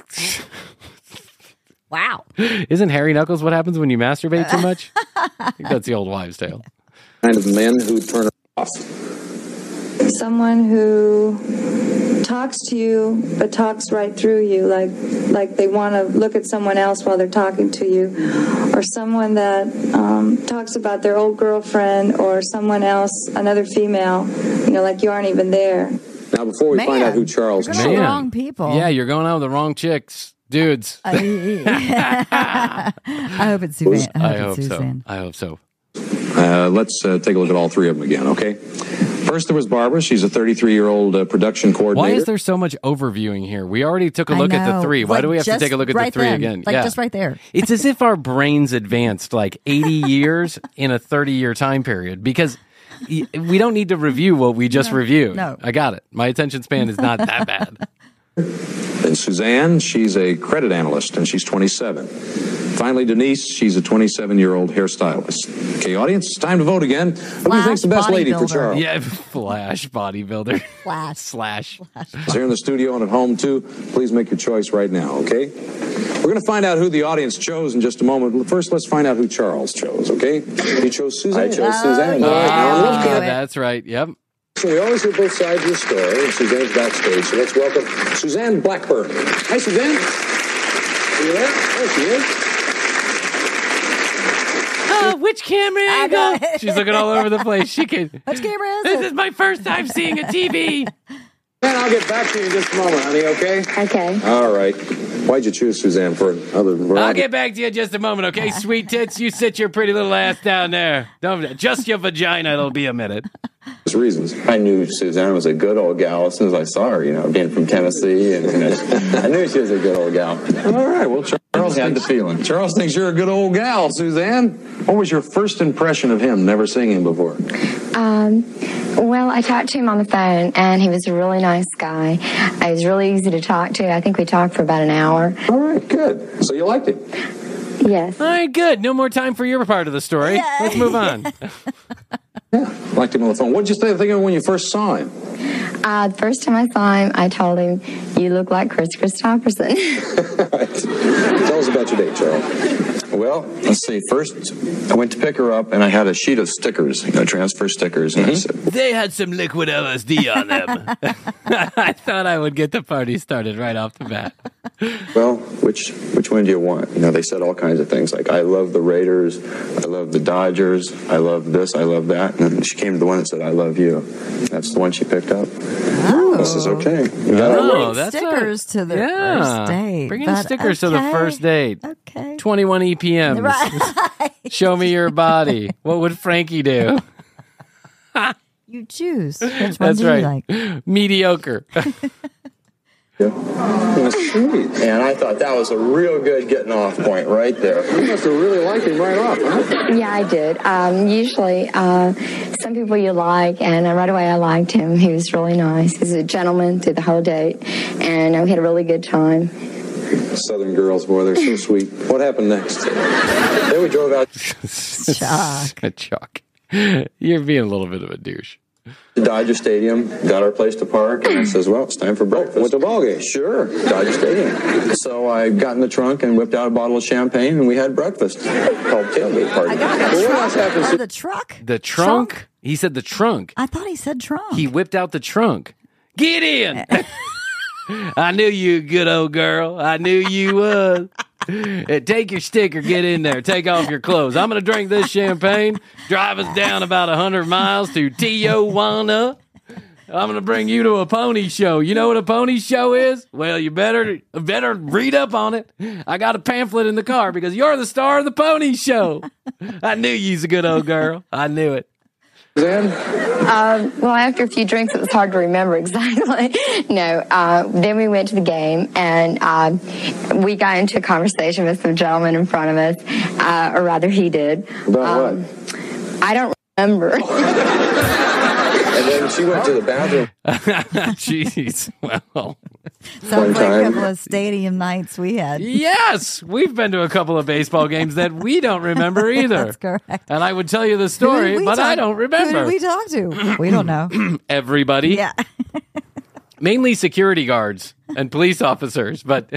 Wow. Isn't hairy knuckles what happens when you masturbate too much? I think that's the old wives' tale. Kind of men who turn her off. Someone who talks to you, but talks right through you, like they want to look at someone else while they're talking to you, or someone that talks about their old girlfriend or someone else, another female, like you aren't even there. Now, before we find out who Charles is, the wrong people. Yeah, you're going out with the wrong chicks. Dudes. I hope it's Suzanne. I hope so. Let's take a look at all three of them again, okay? First, there was Barbara. She's a 33-year-old production coordinator. Why is there so much overviewing here? We already took a look at the three. Why do we have to take a look at the three again? Just right there. It's as if our brains advanced like 80 years in a 30-year time period because we don't need to review what we just reviewed. No. I got it. My attention span is not that bad. Then Suzanne, she's a credit analyst, and she's 27. Finally, Denise, she's a 27-year-old hairstylist. Okay, audience, it's time to vote again. Who do you think's the best lady for Charles? Yeah, Flash bodybuilder. Slash. So here in the studio and at home, too, please make your choice right now, okay? We're going to find out who the audience chose in just a moment. First, let's find out who Charles chose, okay? You chose Suzanne. I chose Suzanne. That's right. Yep. So we always hear both sides of the story, and Suzanne's backstage. So let's welcome Suzanne Blackburn. Hi, Suzanne. Are you there? There she is. Which camera angle? She's looking all over the place. She can. Which camera is This is my first time seeing a TV. And I'll get back to you in just a moment, honey, okay? Okay. All right. Why'd you choose Suzanne for other than I'll get back to you in just a moment, okay? Sweet tits, you sit your pretty little ass down there. Don't just your vagina. It'll be a minute. Reasons. I knew Suzanne was a good old gal as soon as I saw her, being from Tennessee, and I knew she was a good old gal. All right, well, Charles had the feeling. Charles thinks you're a good old gal, Suzanne. What was your first impression of him, never seeing him before? Well, I talked to him on the phone, and he was a really nice guy. He was really easy to talk to. I think we talked for about an hour. All right, good. So you liked him? Yes. All right, good. No more time for your part of the story. Yay. Let's move on. Yeah, liked him on the phone. What did you think of him when you first saw him? The first time I saw him, I told him, "You look like Chris Christopherson." Tell us about your date, Charles. Well, let's see. First, I went to pick her up, and I had a sheet of stickers, transfer stickers, and I said, They had some liquid LSD on them. I thought I would get the party started right off the bat. well, which one do you want? They said all kinds of things, like, I love the Raiders, I love the Dodgers, I love this, I love that. And then she came to the one that said, I love you. That's the one she picked up. Oh. This is okay. That's stickers to the first date. Bringing stickers to the first date. Okay. 21 EPMs. Right. Show me your body. What would Frankie do? You choose. Which one That's do you right. like? Mediocre. Sweet. And I thought that was a real good getting off point right there. You must have really liked him right off, huh? Yeah, I did. Usually, some people you like, and right away I liked him. He was really nice. He's a gentleman through the whole date, and we had a really good time. Southern girls, boy, they're so sweet. What happened next? Then we drove out Chuck. You're being a little bit of a douche. to Dodger Stadium, got our place to park, and I says, well, it's time for breakfast. Went to ball game? Sure, Dodger Stadium. So I got in the trunk and whipped out a bottle of champagne, and we had breakfast. Called tailgate party. What else happened? The truck? The trunk? He said the trunk. I thought he said trunk. He whipped out the trunk. Get in! I knew you, good old girl. I knew you was. Take your stick or get in there. Take off your clothes. I'm going to drink this champagne, drive us down about 100 miles to Tijuana. I'm going to bring you to a pony show. You know what a pony show is? Well, you better read up on it. I got a pamphlet in the car because you're the star of the pony show. I knew you's a good old girl. I knew it. Suzanne? Well, after a few drinks, it was hard to remember exactly. No, then we went to the game, and we got into a conversation with some gentleman in front of us, or rather he did. About what? I don't remember. And then she went to the bathroom. Jeez. Well. Sounds like a couple of stadium nights we had. Yes, we've been to a couple of baseball games that we don't remember either. That's correct. And I would tell you the story, but I don't remember. Who did we talk to? We don't know. Everybody. Yeah. Mainly security guards and police officers, but...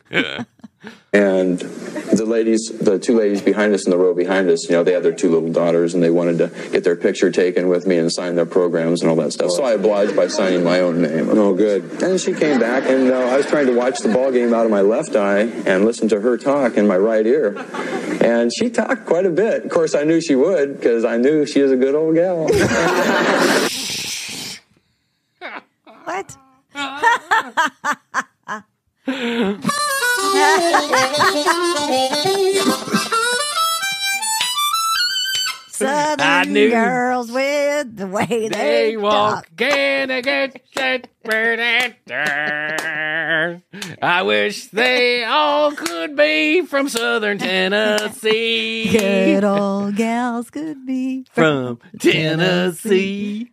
And the two ladies behind us in the row behind us, they had their two little daughters, and they wanted to get their picture taken with me and sign their programs and all that stuff. So I obliged by signing my own name. Oh, good. And she came back, and I was trying to watch the ball game out of my left eye and listen to her talk in my right ear. And she talked quite a bit. Of course, I knew she would, because I knew she was a good old gal. What? Southern girls with the way they walk. talk. I wish they all could be from Southern Tennessee. Good old gals could be from Tennessee.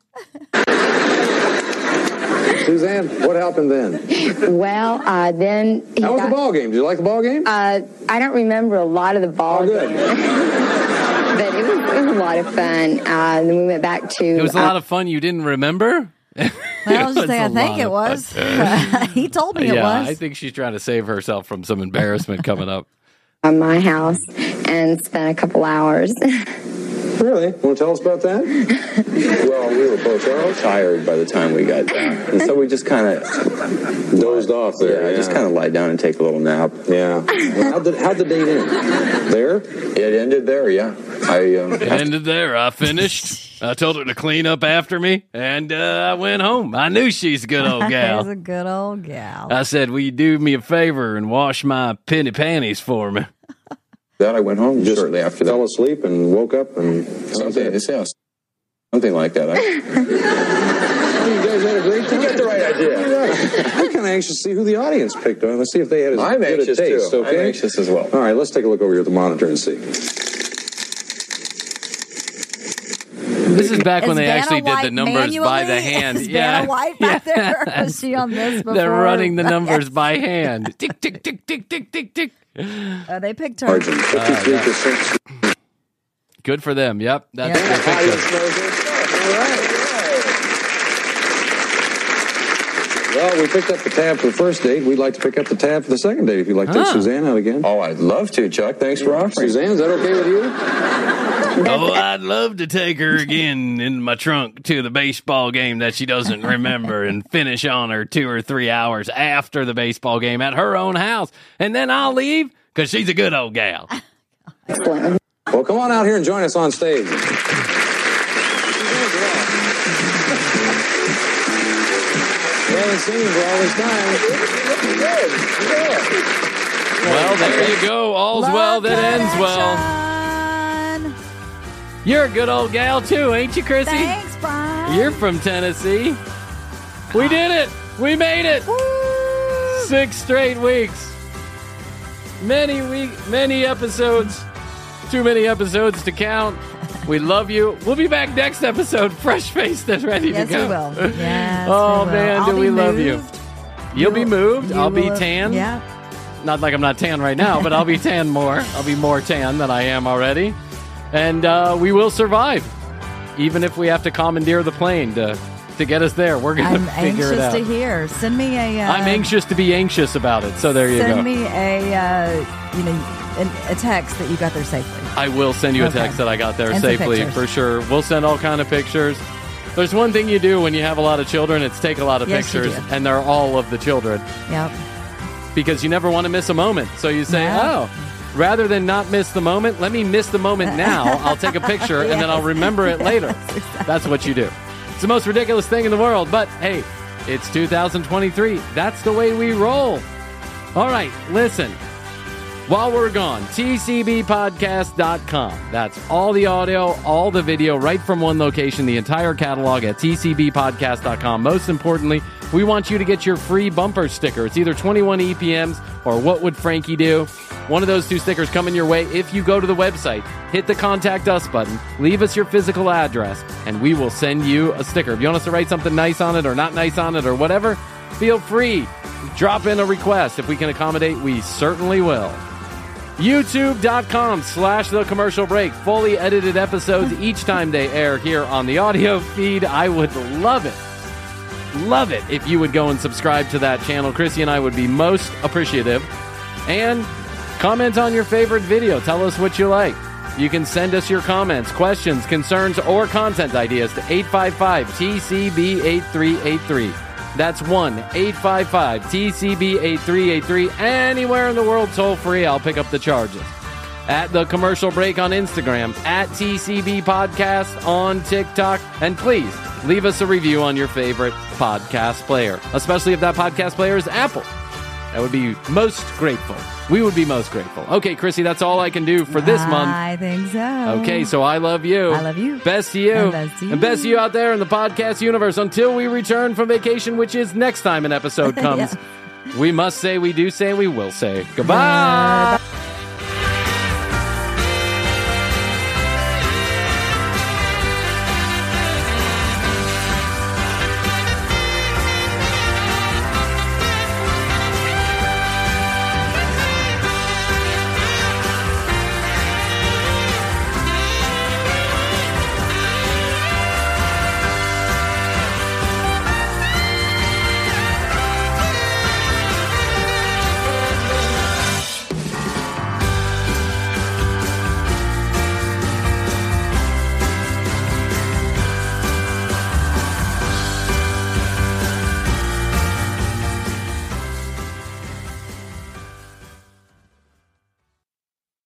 Suzanne, what happened then? Well, then... How was the ball game? Did you like the ball game? I don't remember a lot of the ball game. But it was a lot of fun. Then we went back to... It was a lot of fun you didn't remember? Well, I was just saying, I think it was. He told me it was. Yeah, I think she's trying to save herself from some embarrassment coming up. My house and spent a couple hours. Really? Want to tell us about that? Well, we were both tired by the time we got back. And so we just kind of dozed off there. Yeah, just kind of lie down and take a little nap. Yeah. How'd the date end? There? It ended there, yeah. It ended there. I finished. I told her to clean up after me, and I went home. I knew she's a good old gal. She's a good old gal. I said, will you do me a favor and wash my penny panties for me? That I went home just shortly after that. Fell asleep and woke up and something like that. You guys had a great time. You got the right idea. I'm kind of anxious to see who the audience picked on. Let's see if they had as I'm good anxious a taste. too. Okay? I'm anxious as well. All right, let's take a look over here at the monitor and see. This is back when they actually did the numbers by the manually? hand. Is Vanna White back there? Was she on this before? They're running the numbers by hand. Tick, tick, tick, tick, tick, tick, tick. They picked her. Margin, 53%. Good for them. Yep. That's the picture. All right. Well, we picked up the tab for the first date. We'd like to pick up the tab for the second date if you'd like to take Suzanne out again. Oh, I'd love to, Chuck. Thanks for offering. Suzanne, is that okay with you? Oh, I'd love to take her again in my trunk to the baseball game that she doesn't remember and finish on her 2 or 3 hours after the baseball game at her own house. And then I'll leave because she's a good old gal. Well, come on out here and join us on stage. We haven't seen you for all this time. Well, there you go. All's well that ends well. You're a good old gal, too, ain't you, Chrissy? Thanks, Brian. You're from Tennessee. We did it. We made it. Woo. 6 straight weeks. Many episodes. Too many episodes to count. We love you. We'll be back next episode, fresh-faced and ready to go. Yes, we will. Yes, oh, we will. man, do we love you. You'll be moved. I'll be tan. Yeah. Not like I'm not tan right now, but I'll be tan more. I'll be more tan than I am already. And we will survive, even if we have to commandeer the plane to get us there. We're going to figure it out. I'm anxious to hear. Send me a... I'm anxious to be anxious about it, so there you go. Send me a text that you got there safely. I will send you a text that I got there safely, for sure. We'll send all kind of pictures. There's one thing you do when you have a lot of children, it's take a lot of pictures, and they're all of the children. Yep. because you never want to miss a moment. So you say, rather than not miss the moment, let me miss the moment now. I'll take a picture and then I'll remember it later. That's what you do. It's the most ridiculous thing in the world, but hey, it's 2023. That's the way we roll. All right, listen. While we're gone, tcbpodcast.com. That's all the audio, all the video, right from one location, the entire catalog at tcbpodcast.com. Most importantly, we want you to get your free bumper sticker. It's either 21 EPMs or What Would Frankie Do? One of those two stickers coming your way if you go to the website, hit the Contact Us button, leave us your physical address, and we will send you a sticker. If you want us to write something nice on it or not nice on it or whatever, feel free. Drop in a request. If we can accommodate, we certainly will. YouTube.com/The Commercial Break. Fully edited episodes each time they air here on the audio feed. I would love it if you would go and subscribe to that channel. Chrissy and I would be most appreciative. And comment on your favorite video. Tell us what you like. You can send us your comments, questions, concerns, or content ideas to 855-TCB-8383. That's 1-855-TCB-8383. Anywhere in the world, toll free. I'll pick up the charges. At The Commercial Break on Instagram, at TCB Podcast on TikTok, and please leave us a review on your favorite podcast player, especially if that podcast player is Apple. That would be most grateful. We would be most grateful. Okay, Chrissy, that's all I can do for this month. I think so. Okay, so I love you. I love you. Best to you. And best to you. And best to you out there in the podcast universe. Until we return from vacation, which is next time an episode comes, we must say, we do say, we will say. Goodbye.